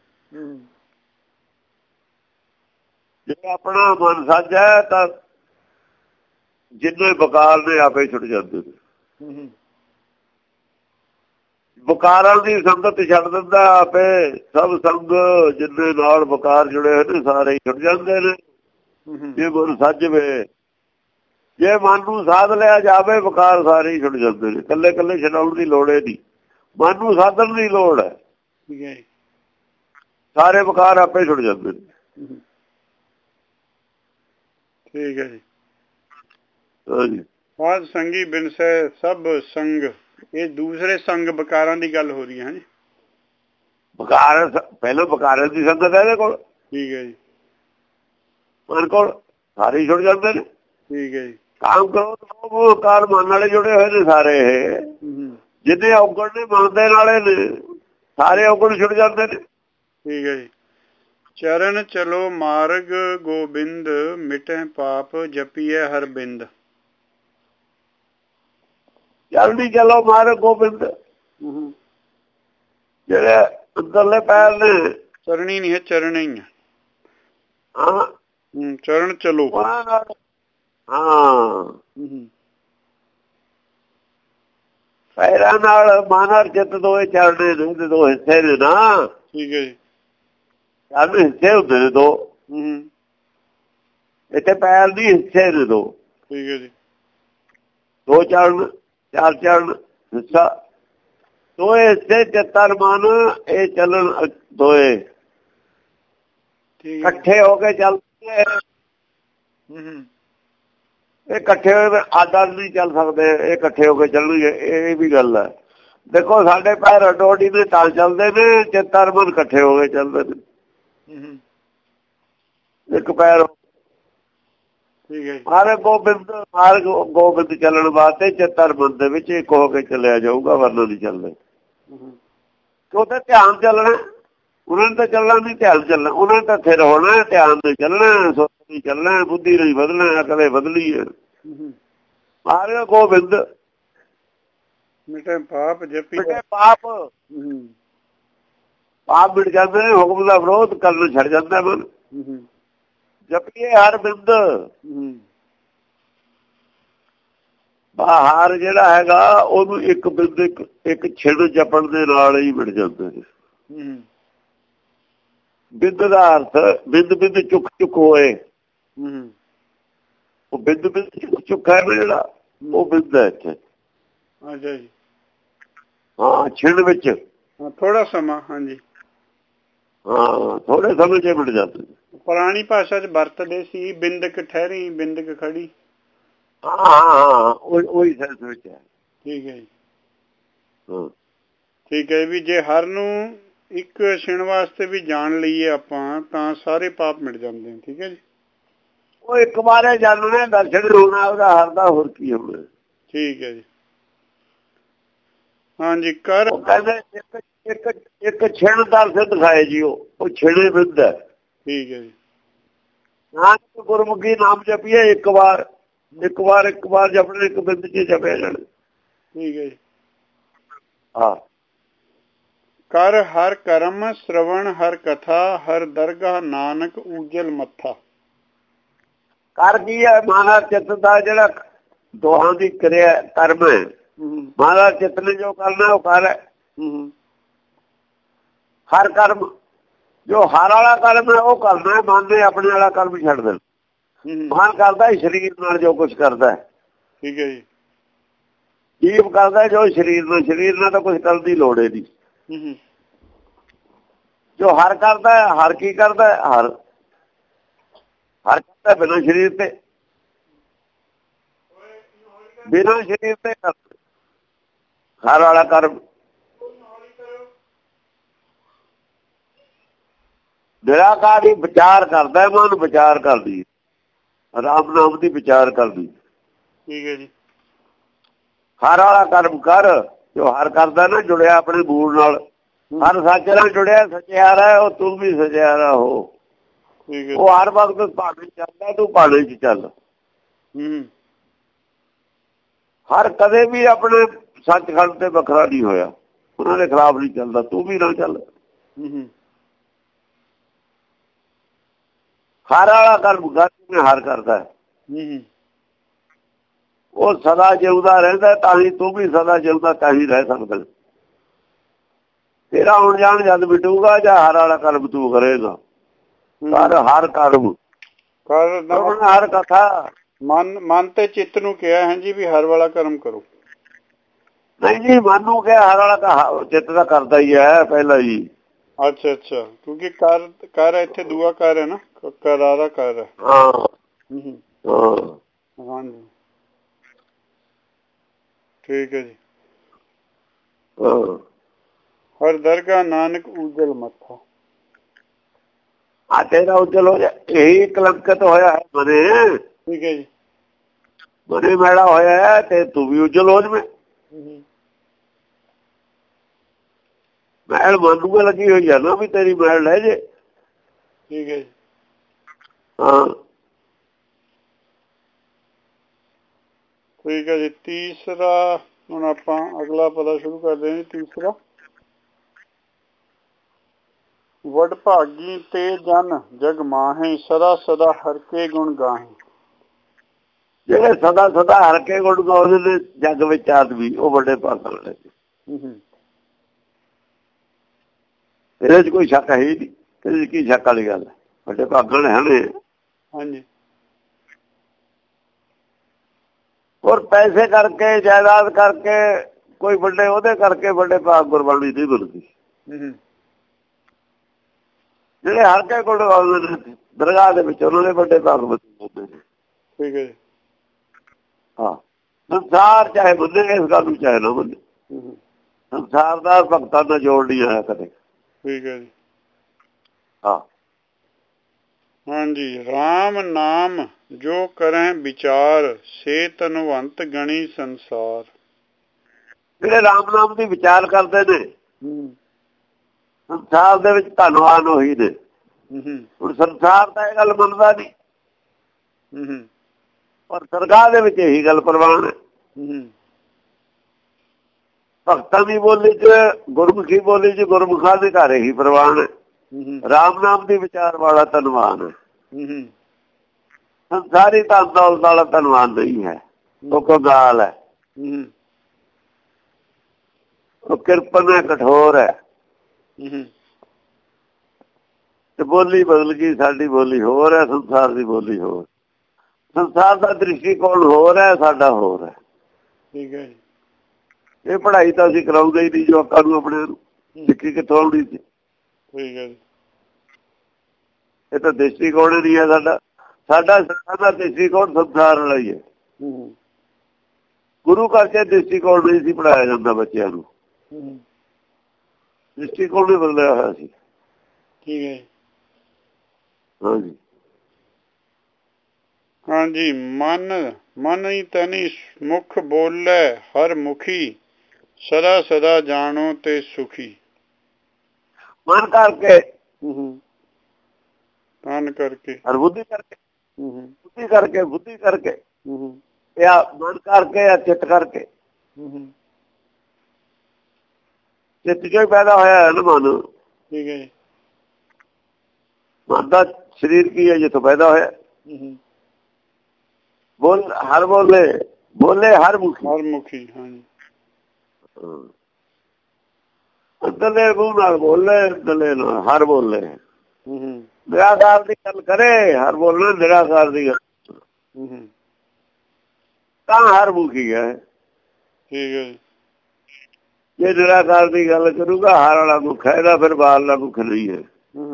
ਜੇ ਆਪਣਾ ਮਨ ਸੱਚ ਹੈ ਤਾਂ ਜਿੰਨੇ ਬਕਾਰ ਨੇ ਆਪੇ ਛੁੱਟ ਜਾਂਦੇ ਨੇ। ਬਕਾਰਾਂ ਦੀ ਸੰਗਤ ਛੱਡ ਦਿੰਦਾ ਆਪੇ, ਸਭ ਸੰਗ ਜਿੰਨੇ ਨਾਲ ਬਕਾਰ ਜੁੜੇ ਹੋਏ ਨੇ ਸਾਰੇ ਹੀ ਛੁੱਟ ਜਾਂਦੇ ਨੇ। ਜੇ ਮਨ ਸੱਜਵੇ, ਜੇ ਮਨ ਨੂੰ ਸਾਧ ਲਿਆ ਜਾਵੇ, ਬਕਾਰ ਸਾਰੇ ਹੀ ਛੁੱਟ ਜਾਂਦੇ ਨੇ। ਇਕੱਲੇ ਇਕੱਲੇ ਛਡਾਉਣ ਦੀ ਲੋੜ ਨਹੀਂ, ਮਨ ਨੂੰ ਸਾਧਣ ਦੀ ਲੋੜ ਹੈ। ਸਾਰੇ ਬਕਾਰ ਆਪੇ ਛੁੱਟ ਜਾਂਦੇ ਨੇ। ਠੀਕ ਹੈ ਜੀ। ਹਾਂਜੀ। ਸਾਧ ਸੰਗੀ ਬਿਨਸੈ ਸਭ ਸੰਗ, ਇਹ ਦੂਸਰੇ ਸੰਗ ਬਕਾਰਾਂ ਦੀ ਗੱਲ ਹੋ ਰਹੀ ਹੈ। ਬਕਾਰ ਪਹਿਲਾਂ ਬਕਾਰਾਂ ਦੀ ਸੰਗਤ ਹੈ ਇਹਦੇ ਕੋਲ। ਠੀਕ ਹੈ ਜੀ। ਮਨ ਕੋਲ ਸਾਰੇ ਹੀ ਛੁੱਟ ਜਾਂਦੇ ਨੇ। ਠੀਕ ਹੈ ਜੀ। ਕਾਮ ਕਰੋ ਕਾਰ ਮਨ ਵਾਲੇ ਜੁੜੇ ਹੋਏ ਨੇ ਸਾਰੇ। ਇਹ ਜਿੰਨੇ ਔਗਣ ਨੇ ਮਨ ਦੇ ਨਾਲੇ ਨੇ, ਸਾਰੇ ਔਗਣ ਛੁੱਟ ਜਾਂਦੇ ਨੇ। ਠੀਕ ਹੈ ਜੀ। ਚਰਨ ਚਲੋ ਮਾਰਗ ਗੋਬਿੰਦ, ਮਿਟੇ ਪਾਪ ਜਪੀਏ ਹਰ ਬਿੰਦ। ਜਲਦੀ ਚਲੋ ਮਾਰਗ ਗੋਬਿੰਦ, ਜਿਹੜੇ ਅੰਦਰਲੇ ਪੈਰ ਨੇ। ਚਰਣੀ ਨਹੀਂ ਹੈ, ਚਰਨ ਹੀ ਹੈ। ਹਾਂ, ਚਰਨ ਚਲੋ। ਹਾਂ, ਪੈਰਾਂ ਨਾਲ ਮਨ ਔਰ ਚਿੱਤ ਦੋਏ ਚੱਲਦੇ ਨੇ, ਦੋ ਹਿੱਸੇ ਨੇ ਨਾ। ਠੀਕ ਹੈ ਜੀ। ਚਰਨ ਹਿੱਸੇ ਹੁੰਦੇ ਨੇ ਦੋ। ਇੱਥੇ ਪੈਰ ਦੀ ਹਿੱਸੇ ਨੇ ਦੋ। ਠੀਕ ਹੈ ਜੀ। ਦੋ ਚਰਨ, ਚਾਰ ਚਰਨ, ਹਿੱਸਾ ਦੋਏ ਹਿੱਸੇ, ਚਿੱਤਰ ਮਨ ਇਹ ਚੱਲਣ ਦੋਏ ਇਕੱਠੇ ਹੋ ਕੇ ਚੱਲਦੇ। ਇਹ ਇਕੱਠੇ ਹੋਏ ਅੱਡ ਅੱਡ ਨਹੀਂ ਚੱਲ ਸਕਦੇ, ਇਹ ਇਕੱਠੇ ਹੋ ਕੇ ਚੱਲਣਗੇ। ਇਹ ਵੀ ਗੱਲ ਹੈ। ਦੇਖੋ ਸਾਡੇ ਪੈਰ ਅੱਡੋ ਅੱਡੀ ਦੇ ਤਾਂ ਚੱਲਦੇ ਨੇ, ਚਿੱਤਰ ਮਨ ਇਕੱਠੇ ਹੋ ਕੇ ਚੱਲਦੇ ਨੇ। ਇੱਕ ਪੈਰ ਮਾਰਗ ਗੋਬਿੰਦ ਚੱਲਣ ਵਾਸਤੇ ਚਿੱਤਰ ਮਨ ਦੇ ਵਿੱਚ ਇੱਕ ਹੋ ਕੇ ਚੱਲਿਆ ਜਾਊਗਾ, ਵਰਨਾ ਨਹੀਂ ਚੱਲਦੇ। ਉਹਦਾ ਧਿਆਨ ਚੱਲਣਾ, ਉਹਨਾਂ ਨੇ ਤਾਂ ਚੱਲਣਾ ਨਹੀਂ, ਧਿਆਨ ਚੱਲਣਾ। ਉਹਨਾਂ ਨੇ ਤਾਂ ਥਿਰ ਹੋਣਾ, ਧਿਆਨ ਨਹੀਂ ਚੱਲਣਾ, ਸੋਚ ਨਹੀਂ ਚੱਲਣਾ, ਬੁੱਧੀ ਨਹੀਂ ਬਦਲਣਾ, ਕਦੇ ਬਦਲੀ ਹੈ। ਮਾਰਗ ਗੋਬਿੰਦ, ਮਿਟੇ ਪਾਪ ਜਪੀਏ ਪਾਪ, ਪਾਪ ਮਿਟ ਜਾਂਦੇ ਨੇ। ਹੁਕਮ ਦਾ ਵਿਰੋਧ ਕਰਨ ਛੱਡ ਜਾਂਦਾ ਮਨ। ਜਪੀਏ ਹਰ ਬਿੰਦ, ਬਾਹਰ ਜਿਹੜਾ ਹੈਗਾ ਉਹਨੂੰ ਇੱਕ ਬਿੰਦ, ਇੱਕ ਛਿੜ ਜਪਣ ਦੇ ਨਾਲ ਹੀ ਮਿਟ ਜਾਂਦੇ ਨੇ। ਬਿੰਦ ਦਾ ਅਰਥ ਬਿੰਦ ਬਿੰਦ ਚੁੱਕ ਚੁੱਕ ਹੋਏ। ਉਹ ਬਿੰਦ ਬਿੰਦ ਚੁੱਕ ਚੁੱਕ ਹੈ ਜਿਹੜਾ, ਉਹ ਬਿੰਦ ਹੈ ਇੱਥੇ। ਅੱਛਾ ਜੀ। ਹਾਂ, ਛਿੜ ਵਿੱਚ ਥੋੜਾ ਸਮਾਂ। ਹਾਂਜੀ, ਹਾਂ, ਥੋੜੇ ਸਮੇਂ ਚ ਮਿਟ ਜਾਂਦੇ। ਪੁਰਾਣੀ ਭਾਸ਼ਾ ਚ ਵਰਤਦੇ ਸੀ, ਬਿੰਦਕ ਠਹਿਰੀ ਬਿੰਦਕ ਖੜੀ। ਹਾਂ, ਉਹੀ ਸੈਂਸ ਵਿੱਚ ਹੈ। ਠੀਕ ਹੈ ਜੀ। ਠੀਕ ਹੈ ਵੀ ਜੇ ਹਰ ਨੂੰ ਇੱਕ ਛਿਣ ਵਾਸਤੇ ਵੀ ਜਾਣ ਲਈਏ ਆਪਾਂ, ਤਾਂ ਸਾਰੇ ਪਾਪ ਮਿਟ ਜਾਂਦੇ ਨੇ। ਠੀਕ ਹੈ ਜੀ। ਉਹ ਇੱਕ ਵਾਰੇ ਜਾਣਨੇ, ਦਰਸ਼ਨ ਹੋਣਾ ਉਹਦਾ ਹਰ ਦਾ, ਹੋਰ ਕੀ ਹੋਣਾ। ਠੀਕ ਹੈ ਜੀ। ਹਾਂਜੀ। ਕਰ ਕਹਿੰਦੇ ਇੱਕ ਛਿਣ ਦਰਸ਼ਨ ਦਿਖਾਏ ਜੀ, ਉਹ ਛਿਣੇ ਬਿੰਦ ਹੈ। ਠੀਕ ਹੈ ਜੀ। ਨਾਨਕ ਗੁਰਮੁਖੀ ਨਾਮ ਜਪੀਏ ਇੱਕ ਵਾਰ ਜਪਣੇ, ਇੱਕ ਬਿੰਦ ਚ ਜਪਿਆ ਜਾਣ। ਠੀਕ ਹੈ ਜੀ। ਹਾਂ। ਕਰ ਹਰ ਕਰਮ ਸ਼ਰਵਣ ਹਰ ਕਥਾ, ਹਰ ਦਰਗਾਹ ਨਾਨਕ ਊਜਲ ਮੱਥਾ। ਕਰ ਕੀ ਹੈ? ਮਹਾਰਾਜ ਚਿੱਤ ਦਾ ਜਿਹੜਾ ਦੋਹਾਂ ਦੀ ਕਿਰਿਆ ਕਰਮ ਹੈ। ਮਹਾਰਾਜ ਚਿੱਤ ਨੇ ਜੋ ਕਰਨਾ ਉਹ ਕਰ ਹੈ। ਹਰ ਕਰਮ ਜੋ ਹਰ ਵਾਲਾ ਕਰਮ ਹੈ ਉਹ ਕਰਨਾ ਹੈ। ਮਨ ਨੇ ਆਪਣੇ ਵਾਲਾ ਕਰਮ ਛੱਡ ਦੇਣਾ। ਮਨ ਕਰਦਾ ਸਰੀਰ ਨਾਲ ਜੋ ਕੁਛ ਕਰਦਾ ਹੈ। ਠੀਕ ਹੈ ਜੀ। ਜੀਵ ਕਰਦਾ ਜੋ ਸਰੀਰ ਨਾਲ ਤਾਂ ਕੁਛ ਕਰਨ ਦੀ ਲੋੜ ਹੀ ਨਹੀਂ। ਜੋ ਹਰ ਕਰਦਾ ਹੈ, ਹਰ ਕੀ ਕਰਦਾ ਹੈ? ਹਰ ਕਰਦਾ ਬਿਨਾਂ ਸਰੀਰ ਤੇ, ਬਿਨਾਂ ਸਰੀਰ ਤੇ ਕਰਦਾ ਹਰ ਵਾਲਾ ਕਰਮ। ਨਿਰਾਕਾਰ ਹੀ ਵਿਚਾਰ ਕਰਦਾ, ਮਨ ਵਿਚਾਰ ਕਰਦੀ, ਰਾਮ ਨਾਮ ਦੀ ਵਿਚਾਰ ਕਰਦੀ। ਠੀਕ ਹੈ ਜੀ। ਹਰ ਵਾਲਾ ਕਰਮ ਕਰ ਜੋ ਹਰ ਕਰਦਾ ਨਾ, ਜੁੜਿਆ ਆਪਣੇ ਮੂਲ ਨਾਲ। ਹਰ ਸੱਚ ਨਾਲ ਜੁੜਿਆ ਸਚਿਆਰਾ ਹੈ, ਉਹ ਤੂੰ ਵੀ ਸਚਿਆਰਾ ਹੋ। ਉਹ ਹਰ ਵਕਤ ਭਾਣੇ ਚੱਲਦਾ, ਤੂੰ ਭਾਣੇ ਚ ਚੱਲ। ਹਰ ਕਦੇ ਵੀ ਆਪਣੇ ਸੱਚਖੰਡ ਤੇ ਵੱਖਰਾ ਨਹੀਂ ਹੋਇਆ, ਉਹਨਾਂ ਦੇ ਖਿਲਾਫ ਨਹੀਂ ਚੱਲਦਾ, ਤੂੰ ਵੀ ਨਾ ਚੱਲ। ਹਰ ਵਾਲਾ ਕਰਮ ਕਰ ਹਰ ਕਰਦਾ ਹੈ, ਉਹ ਸਦਾ ਜਿਉਂਦਾ ਰਹਿੰਦਾ, ਤਾਂ ਹੀ ਤੂੰ ਵੀ ਸਦਾ ਜਿਉਂਦਾ ਤਾਂ ਹੀ ਰਹਿ ਸਕਦਾ। ਤੇਰਾ ਆਉਣ ਜਾਣ ਜਦ ਮਿਟੂਗਾ ਜਾਂ ਹਰ ਵਾਲਾ ਕਰਮ ਤੂੰ ਕਰੇਗਾ। ਕਰ ਹਰ ਕਰਮ ਹਰ ਕਥਾ। ਮਨ ਤੇ ਚਿੱਤ ਨੂੰ ਕਿਹਾ ਹੈ ਜੀ ਵੀ ਹਰ ਵਾਲਾ ਕਰਮ ਕਰੋ। ਨਹੀਂ ਜੀ, ਮਨ ਨੂੰ ਕਿਹਾ ਹਰ ਵਾਲਾ ਚਿੱਤ ਦਾ ਕਰਦਾ ਹੀ ਹੈ ਪਹਿਲਾਂ ਹੀ। ਅੱਛਾ ਅੱਛਾ, ਕਿਉਂਕਿ ਕਰ ਇੱਥੇ ਦੂਆ ਕਰ ਹੈ ਨਾ, ਕਰਾਰਾ ਕਰ ਹੈ। ਹਾਂਜੀ ਠੀਕ ਹੈ ਜੀ। ਹਰ ਦਰਗਾਹ ਨਾਨਕ ਊਜਲ ਮੱਥਾ। ਤੇਰਾ ਉਜਲ ਹੋ ਜਾ, ਇਹੀ ਕਲੰਕਿਤ ਹੋਇਆ ਹੈ ਮਨੇ। ਠੀਕ ਹੈ ਜੀ। ਮਨੇ ਮੈਲਾ ਹੋਇਆ ਹੈ ਤੇ ਤੂੰ ਵੀ ਉਜਲ ਹੋ ਜਾਵੇਂ। ਮੈਲ ਮਨ ਨੂੰ ਲੱਗੀ ਹੋਈ ਆ ਨਾ, ਵੀ ਤੇਰੀ ਮੈਲ ਲੈ ਜੇ। ਠੀਕ ਹੈ ਜੀ। ਹਾਂ ਠੀਕ ਹੈ ਜੀ। ਤੀਸਰਾ ਹੁਣ ਆਪਾਂ ਅਗਲਾ ਪਤਾ ਸ਼ੁਰੂ ਕਰਦੇ ਹਾਂ ਜੀ। ਤੀਸਰਾ, ਵਡਭਾਗੀ ਤੇ ਜਨ ਜਗ ਮਾਹੇ, ਸਦਾ ਸਦਾ ਹਰ ਕੇ ਗੁਣ ਗਾਹੇ। ਜਿਹੜੇ ਸਦਾ ਸਦਾ ਹਰ ਕੇ ਗੁਣ ਗਾਉਂਦੇ ਨੇ ਜੱਗ ਵਿੱਚ ਆਦਮੀ, ਉਹ ਵੱਡੇ ਭਾਗਾਂ ਵਾਲੇ। ਇਹਦੇ ਚ ਕੋਈ ਸ਼ੱਕ ਹੈ ਹੀ ਨਹੀਂ। ਇਹਦੇ ਚ ਕੀ ਸ਼ੱਕ ਵਾਲੀ ਗੱਲ ਹੈ? ਵੱਡੇ ਭਾਗਾਂ ਵਾਲੇ ਹਨ। ਹਾਂਜੀ। ਔਰ ਪੈਸੇ ਕਰਕੇ, ਜਾਇਦਾਦ ਕਰਕੇ, ਕੋਈ ਵੱਡੇ ਉਹਦੇ ਕਰਕੇ ਵੱਡੇ ਭਾਗ ਗੁਰਬਾਣੀ ਨਹੀਂ ਮਿਲਦੀ। ਜਿਹੜੇ ਹਰ ਕੇ ਗੁਣ ਗਾਉਂਦੇ ਨੇ ਦਰਗਾਹ ਦੇ ਵਿੱਚ, ਉਹਨਾਂ ਦੇ ਵੱਡੇ ਭਾਗ ਹੁੰਦੇ ਨੇ। ਠੀਕ ਹੈ ਜੀ। ਹਾਂ, ਸੰਸਾਰ ਚਾਹੇ ਮੰਨੇ ਇਸ ਗੱਲ ਨੂੰ, ਚਾਹੇ ਨਾ ਮੰਨੇ, ਸੰਸਾਰ ਦਾ ਭਗਤਾਂ ਨਾਲ ਜੋੜ ਨਹੀਂ ਆਇਆ ਕਦੇ। ਠੀਕ ਹੈ ਜੀ। ਹਾਂ ਹਾਂਜੀ। ਰਾਮ ਨਾਮ ਜੋ ਕਰੈ ਵਿਚਾਰ, ਸੇ ਧਨਵੰਤ ਗਣੀ ਸੰਸਾਰ। ਜਿਹੜੇ ਰਾਮ ਨਾਮ ਦੀ ਵਿਚਾਰ ਕਰਦੇ ਨੇ ਸੰਸਾਰ ਦੇ ਵਿੱਚ ਧਨਵਾਨ ਉਹੀ ਨੇ। ਹੁਣ ਸੰਸਾਰ ਤਾਂ ਇਹ ਗੱਲ ਮੰਨਦਾ ਨਹੀਂ, ਪਰ ਦਰਗਾਹ ਦੇ ਵਿੱਚ ਇਹੀ ਗੱਲ ਪ੍ਰਵਾਨ ਹੈ। ਭਗਤਾਂ ਦੀ ਬੋਲੀ ਚ, ਗੁਰਮੁਖੀ ਬੋਲੀ ਚ, ਗੁਰਮੁਖਾਂ ਦੇ ਘਰ ਇਹੀ ਪ੍ਰਵਾਨ ਹੈ। ਰਾਮ ਨਾਮ ਦੀ ਵਿਚਾਰ ਵਾਲਾ ਧਨਵਾਨ ਹੈ। ਸੰਸਾਰੀ ਧਨ ਦੌਲਤ ਵਾਲਾ ਧਨਵਾਨ ਨਹੀਂ ਹੈ, ਉਹ ਕੰਗਾਲ ਹੈ। ਉਹ ਕਿਰਪਨ ਹੈ, ਕਠੋਰ ਹੈ। ਤੇ ਬੋਲੀ ਬਦਲ ਗਈ, ਸਾਡੀ ਬੋਲੀ ਹੋਰ ਹੈ, ਸੰਸਾਰ ਦੀ ਬੋਲੀ ਹੋਰ। ਸੰਸਾਰ ਦਾ ਦ੍ਰਿਸ਼ਟੀਕੋਣ ਹੋਰ ਹੈ, ਸਾਡਾ ਹੋਰ ਹੈ। ਠੀਕ ਹੈ ਜੀ। ਇਹ ਪੜ੍ਹਾਈ ਤਾਂ ਅਸੀਂ ਕਰਾਉਂਦੇ ਹੀ ਨਹੀਂ ਜਵਾਕਾਂ ਨੂੰ ਆਪਣੇ ਨੂੰ, ਸਿੱਖੀ ਕਿੱਥੋਂ ਆਉਣੀ ਸੀ? ਠੀਕ ਹੈ ਜੀ। ਇਹ ਤਾਂ ਦ੍ਰਿਸ਼ਟੀਕੋਣ ਹੀ ਨਹੀਂ ਹੈ ਸਾਡਾ। ਸਾਡਾ ਦ੍ਰਿਸ਼ਟੀਕੋਣ ਸੰਸਾਰ ਵਾਲਾ ਹੀ ਹੈ। ਗੁਰੂ ਕਰਕੇ ਦ੍ਰਿਸ਼ਟੀਕੋਣ ਨਹੀਂ ਸੀ ਪੜ੍ਹਾਇਆ ਜਾਂਦਾ ਬੱਚਿਆਂ ਨੂੰ, ਦ੍ਰਿਸ਼ਟੀਕੋਣ ਵੀ ਬਦਲਿਆ ਹੋਇਆ ਸੀ। ਠੀਕ ਹੈ। ਹਾਂਜੀ ਹਾਂਜੀ। ਮਨ ਹੀ ਤਨੀ ਮੁਖ ਬੋਲੇ ਹਰ ਮੁਖੀ, ਸਦਾ ਸਦਾ ਜਾਣੋ ਤੇ ਸੁਖੀ। ਮਨ ਕਰਕੇ, ਤਨ ਕਰਕੇ, ਹਰ ਬੁੱਧੀ ਕਰਕੇ, ਬੁੱਧੀ ਕਰਕੇ ਜਾਂ ਮਨ ਕਰਕੇ ਜਾਂ ਚਿੱਤ ਕਰਕੇ। ਚਿੱਤ ਚੋਂ ਹੀ ਪੈਦਾ ਹੋਇਆ ਹੈ ਨਾ ਮਨ। ਠੀਕ ਹੈ ਜੀ। ਮਨ ਦਾ ਸਰੀਰ ਕੀ ਹੈ? ਜਿੱਥੋਂ ਪੈਦਾ ਹੋਇਆ। ਹਰ ਬੋਲੇ ਹਰ ਮੁਖੀ। ਹਾਂਜੀ। ਅੰਦਰਲੇ ਮੂੰਹ ਨਾਲ ਬੋਲੇ, ਅੰਦਰਲੇ ਨਾਲ ਹਰ ਬੋਲੇ। ਨਿਰਾਕਾਰ ਦੀ ਗੱਲ ਕਰੇ, ਹਰ ਬੋਲਣਾ ਨਿਰਾਕਾਰ ਦੀ ਗੱਲ ਤਾਂ ਹਰ ਮੁਖੀ ਹੈ। ਠੀਕ ਹੈ ਜੀ। ਜੇ ਨਿਰਾਕਾਰ ਦੀ ਗੱਲ ਕਰੂਗਾ ਹਰ ਵਾਲਾ ਮੁਖ ਹੈ, ਇਹਦਾ ਫਿਰ ਬਾਹਰਲਾ ਮੁਖ ਨਹੀਂ ਹੈ।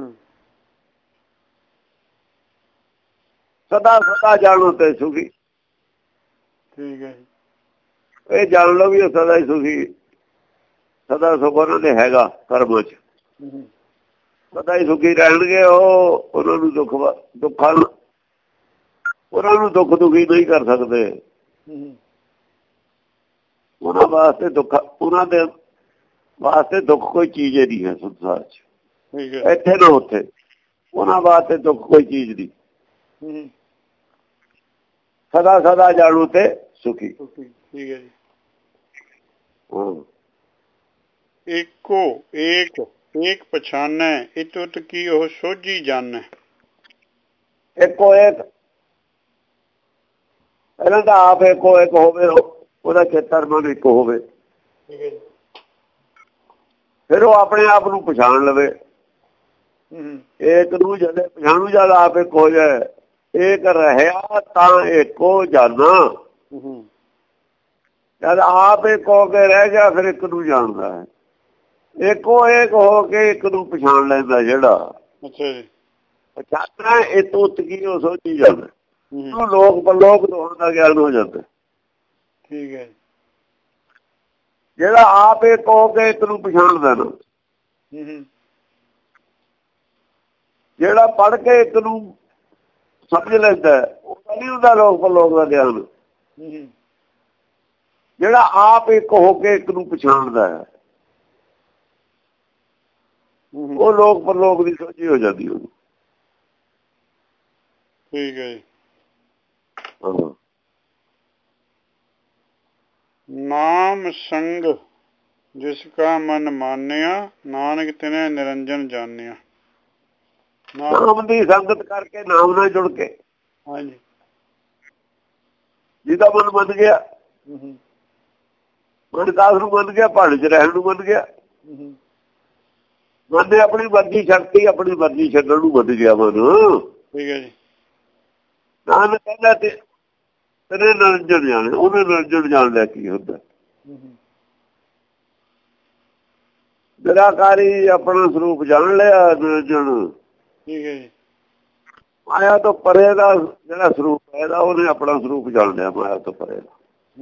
ਸਦਾ ਜਾਣੋ ਤੇ ਸੁਖੀ। ਠੀਕ ਹੈ। ਇਹ ਜਾਣ ਲਓ ਵੀ ਉਹ ਸਦਾ ਹੀ ਸੁਖੀ, ਸਦਾ ਸੁਖ ਉਹਨਾਂ ਦੇ ਹੈਗਾ ਕਰਮ ਚ। ਸਦਾ ਹੀ ਸੁਖੀ ਰਹਿਣਗੇ ਉਹ। ਉਹਨਾਂ ਨੂੰ ਦੁੱਖ ਦੁਖੀ ਨਹੀਂ ਕਰ ਸਕਦੇ। ਉਹਨਾਂ ਦੇ ਵਾਸਤੇ ਦੁੱਖ ਕੋਈ ਚੀਜ਼ ਨਹੀਂ ਹੈ ਸੰਸਾਰ ਚ, ਇੱਥੇ ਨਾ ਉੱਥੇ। ਉਹਨਾਂ ਵਾਸਤੇ ਦੁੱਖ ਕੋਈ ਚੀਜ਼ ਨਹੀਂ। ਸਦਾ ਜਾਣੂ ਤੇ ਸੁਖੀ। ਠੀਕ ਹੈ ਜੀ। ਏਕੋ ਏਕ ਪਛਾਨੈ, ਇਤੁਤ ਕੀ ਉਹ ਸੋਝੀ ਜਾਣੈ। ਇੱਕੋ ਇੱਕ ਇਹਨਾਂ ਦਾ ਆਪ ਇੱਕੋ ਇੱਕ ਹੋਵੇ, ਉਹਦਾ ਚੇਤਰ ਮਨ ਇੱਕ ਹੋਵੇ। ਫਿਰ ਉਹ ਆਪਣੇ ਆਪ ਨੂੰ ਪਛਾਣ ਲਵੇ। ਏਕ ਨੂੰ ਜਦ ਪਛਾਣੂ ਜਦ ਆਪ ਇੱਕ ਹੋ ਜਾਏ। ਏਕ ਰਹਿਆ ਤਾਂ ਇੱਕੋ ਜਾਣਾ। ਜਦ ਆਪ ਇੱਕ ਹੋ ਕੇ ਰਹਿ ਗਿਆ ਫਿਰ ਇੱਕ ਨੂੰ ਜਾਣਦਾ ਹੈ। ਇੱਕੋ ਇੱਕ ਹੋ ਕੇ ਇੱਕ ਨੂੰ ਪਛਾਣ ਲੈਂਦਾ ਜਿਹੜਾ। ਪਛਾਣਨਾ ਇਹ ਤੁੱਤ ਕੀ ਉਹ ਸੋਚੀ ਜਾਂਦਾ। ਲੋਕ ਪਰਲੋਕ ਦੋਹਾਂ ਦਾ ਗਿਆਨ ਹੋ ਜਾਂਦਾ। ਠੀਕ ਹੈ। ਜਿਹੜਾ ਆਪ ਇੱਕ ਹੋ ਕੇ ਇੱਕ ਨੂੰ ਪਛਾਣਦਾ ਨਾ, ਜਿਹੜਾ ਪੜ੍ਹ ਕੇ ਇੱਕ ਨੂੰ ਸਮਝ ਲੈਂਦਾ, ਉਹ ਨਹੀਂ ਹੁੰਦਾ ਲੋਕ ਪਰਲੋਕ ਦਾ ਗਿਆਨ। ਜਿਹੜਾ ਆਪ ਇੱਕ ਹੋ ਕੇ ਇੱਕ ਨੂੰ ਪਛਾਣਦਾ ਹੈ ਉਹ ਲੋਕ ਪਰਲੋਕ ਦੀ ਸੋਝੀ ਹੋ ਜਾਂਦੀ ਉਹਨੂੰ। ਠੀਕ ਹੈ ਜੀ। ਨਾਮ ਸੰਗ ਜਿਸ ਕਾ ਮਨ ਮਾਨਿਆ, ਨਾਨਕ ਤਿਨੈ ਨਿਰੰਜਨ ਜਾਣਿਆ। ਨਾਮ ਦੀ ਸੰਗਤ ਕਰਕੇ, ਨਾਮ ਨਾਲ ਜੁੜ ਕੇ। ਹਾਂਜੀ। ਜਿਹਦਾ ਮਨ ਮੰਨ ਗਿਆ, ਮਨ ਦਾਸ ਨੂੰ ਮੰਨ ਗਿਆ, ਪਹਾੜ ਚ ਰਹਿਣ ਨੂੰ ਮੰਨ ਗਿਆ। ਮਨ ਨੇ ਆਪਣੀ ਮਰਜ਼ੀ ਛੱਡਤੀ, ਆਪਣੀ ਮਰਜ਼ੀ ਛੱਡਣ ਨੂੰ ਮੰਨ ਗਿਆ ਮਨ। ਠੀਕ ਹੈ ਜੀ। ਨਾਨਕ ਕਹਿੰਦਾ ਤੇਰੇ ਨਿਰੰਜਨ ਜਾਣੇ, ਉਹਨੇ ਨਿਰੰਜਨ ਜਾਣ ਲਿਆ ਕੀ ਹੁੰਦਾ। ਨਿਰਾਕਾਰੀ ਆਪਣਾ ਸਰੂਪ ਜਾਣ ਲਿਆ ਨਿਰੰਜਨ। ਠੀਕ ਹੈ ਜੀ। ਮਾਇਆ ਤੋਂ ਪਰੇ ਦਾ ਜਿਹੜਾ ਸਰੂਪ ਹੈ ਉਹਨੇ ਆਪਣਾ ਸਰੂਪ ਜਾਣ ਲਿਆ ਮਾਇਆ ਤੋਂ ਪਰੇ ਦਾ।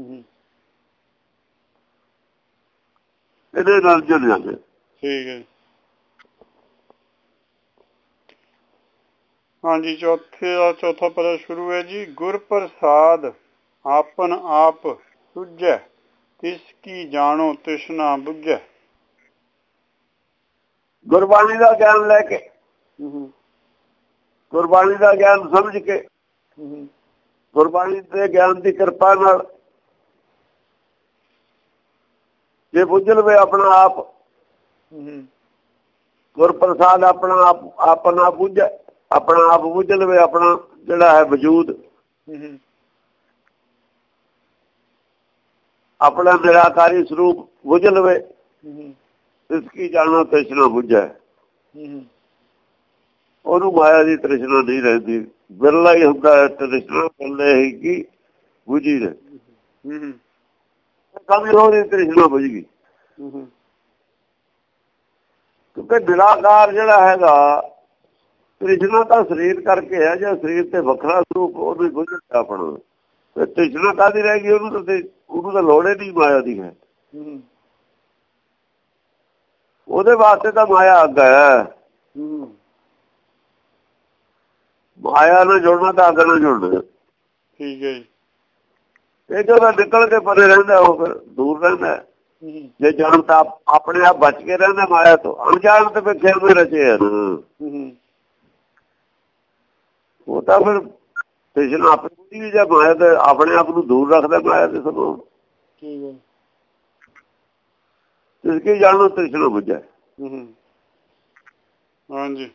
ਇਹਦੇ ਨਿਰੰਜਨ ਜਾਣੇ। ਠੀਕ ਹੈ। ਹਾਂਜੀ। ਚੌਥਾ ਪਦਾ ਸ਼ੁਰੂ ਹੈ ਜੀ। ਗੁਰ ਪ੍ਰਸਾਦ ਆਪਨ ਆਪ ਸੁਝੈ, ਤਿਸ ਕੀ ਜਾਣੋ ਤ੍ਰਿਸ਼ਨਾ ਬੁਝੈ। ਗੁਰਬਾਣੀ ਦਾ ਗਿਆਨ ਲੈ ਕੇ, ਗੁਰਬਾਣੀ ਦਾ ਗਿਆਨ ਸਮਝ ਕੇ, ਗੁਰਬਾਣੀ ਦੇ ਗਿਆਨ ਦੀ ਕਿਰਪਾ ਨਾਲ ਜੇ ਬੁੱਝ ਲਵੇ ਆਪਣਾ ਆਪ, ਗੁਰ ਪ੍ਰਸਾਦ ਆਪਣਾ ਬੁੱਝੈ, ਆਪਣਾ ਆਪ ਬੁੱਝ ਲਵੇ, ਆਪਣਾ ਜਿਹੜਾ ਹੈ ਵਜੂਦ, ਆਪਣਾ ਨਿਰਾਕਾਰੀ ਸਰੂਪ ਬੁੱਝ ਲਵੇ। ਇਸ ਕੀ ਜਾਣੋ ਤ੍ਰਿਸ਼ਨਾ ਬੁਝੈ। ਉਹਨੂੰ ਮਾਇਆ ਦੀ ਤ੍ਰਿਸ਼ਨਾ ਨਹੀਂ ਰਹਿੰਦੀ। ਬਿਰਲਾ ਹੀ ਹੁੰਦਾ ਹੈ ਤ੍ਰਿਸ਼ਨਾ, ਬਿਰਲੇ ਹੀ ਕੀ ਬੁਝੀ ਰਹੇ। ਕਮੀ ਉਹਦੀ ਤ੍ਰਿਸ਼ਨਾ ਬੁਝ ਗਈ। ਕਿਉਂਕਿ ਨਿਰਾਕਾਰ ਜਿਹੜਾ ਹੈਗਾ, ਤ੍ਰਿਸ਼ਨਾ ਤਾਂ ਸਰੀਰ ਕਰਕੇ ਹੈ। ਜੇ ਸਰੀਰ ਤੇ ਵੱਖਰਾ ਸਰੂਪ ਉਹਨੂੰ ਬੁਝ ਦਿੱਤਾ ਆਪਣਾ, ਤੇ ਤ੍ਰਿਸ਼ਨਾ ਕਾਹਦੀ ਰਹਿ ਗਈ? ਉਹਨੂੰ ਤਾਂ ਲੋੜ ਹੀ ਨਹੀਂ ਮਾਇਆ ਦੀ ਹੈ। ਉਹਦੇ ਵਾਸਤੇ ਤਾਂ ਮਾਇਆ ਅੱਗ ਹੈ। ਮਾਇਆ ਨਾਲ ਜੁੜਨਾ ਤਾਂ ਅੱਗ ਨਾਲ ਜੁੜਨਾ। ਠੀਕ ਹੈ ਜੀ। ਇਹ ਜਦੋਂ ਨਿਕਲ ਕੇ ਪਰੇ ਰਹਿੰਦਾ ਉਹ ਫਿਰ ਦੂਰ ਰਹਿੰਦਾ। ਜੇ ਜਾਣ ਤਾਂ ਆਪਣੇ ਆਪ ਬਚ ਕੇ ਰਹਿੰਦਾ ਮਾਇਆ ਤੋਂ। ਅਣਜਾਣ ਤੇ ਫਿਰ ਖੇਡ ਰਚੇ ਹਨ। ਉਹ ਤਾਂ ਫਿਰ ਤ੍ਰਿਸ਼ਨਾ ਆਪਣੀ ਜਾਂ ਮਾਇਆ ਤੇ ਆਪਣੇ ਆਪ ਨੂੰ ਦੂਰ ਰੱਖਦਾ ਮਾਇਆ ਤੇ ਸਭ ਇਸ ਕੀ ਜਾਣੋ ਤ੍ਰਿਸ਼ਨਾ ਬੁਝੈ। ਹਾਂਜੀ।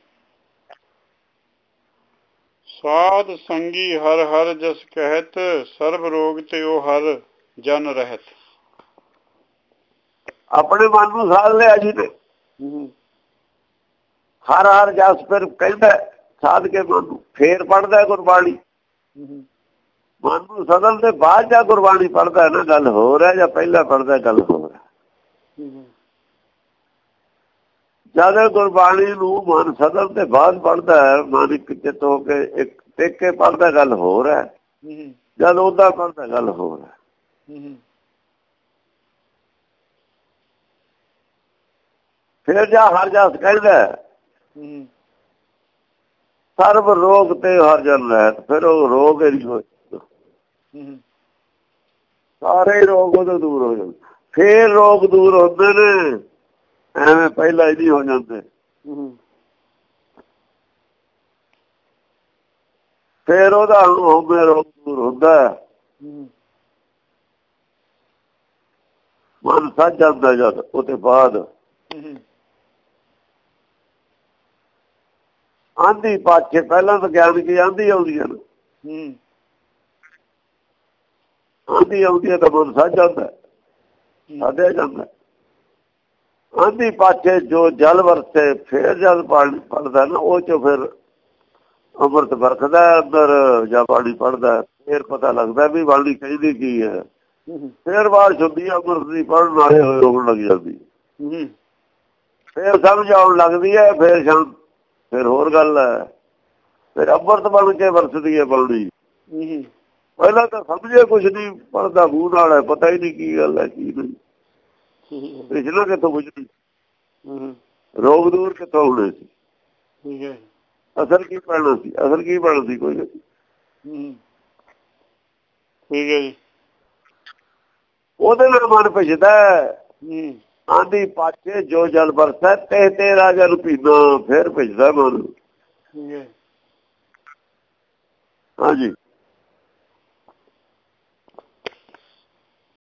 ਸਾਧ ਸੰਗੀ ਹਰ ਹਰ ਜਸ ਕਹਿਤ ਸਰਬ ਰੋਗ ਤੇ ਉਹ ਹਰ ਜਨ ਰਹਿਤ। ਆਪਣੇ ਮਨ ਨੂੰ ਸਾਧ ਲਿਆ ਜੀ ਨੇ ਹਰ ਹਰ ਜਸ ਫਿਰ ਕਹਿੰਦਾ ਸਾਧ ਕੇ ਮਨ ਨੂੰ ਫੇਰ ਪੜ੍ਹਦਾ ਗੁਰਬਾਣੀ ਮਨ ਨੂੰ ਸਦਨ ਦੇ ਬਾਅਦ ਜਾਂ ਗੁਰਬਾਣੀ ਪੜ੍ਹਦਾ ਨਾ ਗੱਲ ਹੋਰ ਹੈ ਜਾਂ ਪਹਿਲਾਂ ਪੜ੍ਹਦਾ ਗੱਲ ਹੋਰ ਹੈ। ਜਦ ਗੁਰਬਾਣੀ ਨੂੰ ਮਨ ਸਦਨ ਦੇ ਬਾਅਦ ਪੜ੍ਹਦਾ ਹੈ ਮਨ ਇੱਕ ਚਿੱਤ ਹੋ ਕੇ ਇੱਕ ਟਿਕ ਕੇ ਪੜ੍ਹਦਾ ਗੱਲ ਹੋਰ ਹੈ ਜਦ ਉਹਦਾ ਪੜ੍ਹਦਾ ਗੱਲ ਹੋਰ ਹੈ। ਫਿਰ ਜਾ ਹਰ ਜਸ ਕਹਿੰਦਾ ਸਰਬ ਰੋਗ ਤੇ ਹਰ ਜਨ ਰਹਿਤ। ਫਿਰ ਉਹ ਰੋਗ ਹੀ ਹੋ ਸਾਰੇ ਰੋਗ ਉਹਦੇ ਦੂਰ ਹੋ ਜਾਂਦੇ। ਫੇਰ ਰੋਗ ਦੂਰ ਹੁੰਦੇ ਨੇ ਐਵੇਂ ਪਹਿਲਾਂ ਹੀ ਨਹੀਂ ਹੋ ਜਾਂਦੇ। ਫੇਰ ਉਹਦਾ ਹੋਵੇ ਰੋਗ ਦੂਰ ਹੁੰਦਾ ਮਨ ਸੱਜ ਜਾਂਦਾ ਜਦ ਉਹਦੇ ਬਾਅਦ ਆਂधी ਪਾਛੇ ਪਹਿਲਾਂ ਤਾਂ ਗਿਆਨ ਕੀ ਆਂधी ਆਉਂਦੀ ਹੈ ਆਂधी ਆਉਂਦੀ ਹੈ ਤਾਂ ਮਨ ਸੱਜ ਜਾਂਦਾ ਸਾਧਿਆ ਜਾਂਦਾ। ਆਂधी ਪਾਛੇ ਜੋ ਜਲ ਵਰਤੇ ਫੇਰ ਜਦ ਪਾਣੀ ਪੜਦਾ ਨਾ ਉਹ ਚੋਂ ਫਿਰ ਅੰਮ੍ਰਿਤ ਵਰਤਦਾ ਅੰਦਰ ਜਾਂ ਬਾਣੀ ਪੜ੍ਹਦਾ ਫੇਰ ਪਤਾ ਲੱਗਦਾ ਵੀ ਬਾਣੀ ਕਹਿੰਦੀ ਕੀ ਹੈ। ਫੇਰ ਬਾਅਦ ਹੁੰਦੀ ਅੰਮ੍ਰਿਤ ਦੀ ਪੜ੍ਹਨ ਵਾਲੇ ਹੋਏ ਹੋਣ ਲੱਗ ਜਾਂਦੀ ਫੇਰ ਸਮਝ ਆਉਣ ਲੱਗਦੀ ਹੈ। ਫਿਰ ਹੋਰ ਗੱਲ ਹੈ ਫਿਰ ਅੰਮ੍ਰਿਤ ਬਣ ਕੇ ਵਰਤਦੀ ਹੈ ਬਾਣੀ। ਪਹਿਲਾਂ ਤਾਂ ਸਮਝੇ ਕੁਛ ਨਹੀਂ ਪੜ੍ਹਦਾ ਮੂੰਹ ਨਾਲ ਹੈ ਪਤਾ ਹੀ ਨਹੀਂ ਕੀ ਗੱਲ ਹੈ ਕੀ ਨਹੀਂ। ਪਿਛਲਾ ਕਿੱਥੋਂ ਪੁੱਛਦੀ ਰੋਗ ਦੂਰ ਕਿੱਥੋਂ ਹੋਣੇ ਸੀ ਅਸਰ ਕੀ ਪੈਣਾ ਸੀ ਅਸਰ ਕੀ ਪੈਣਾ ਸੀ ਕੋਈ ਨਹੀਂ। ਠੀਕ ਹੈ ਜੀ। ਉਹਦੇ ਨਾਲ ਮਨ ਭਿੱਜਦਾ ਆਂधी ਪਾਛੇ ਜੋ ਜਲ ਵਰਸੈ ਤੇ ਤੇਰਾ ਜਲ ਪੀਣਾ ਫਿਰ ਭਿੱਜਦਾ ਮਨ। ਹਾਂਜੀ।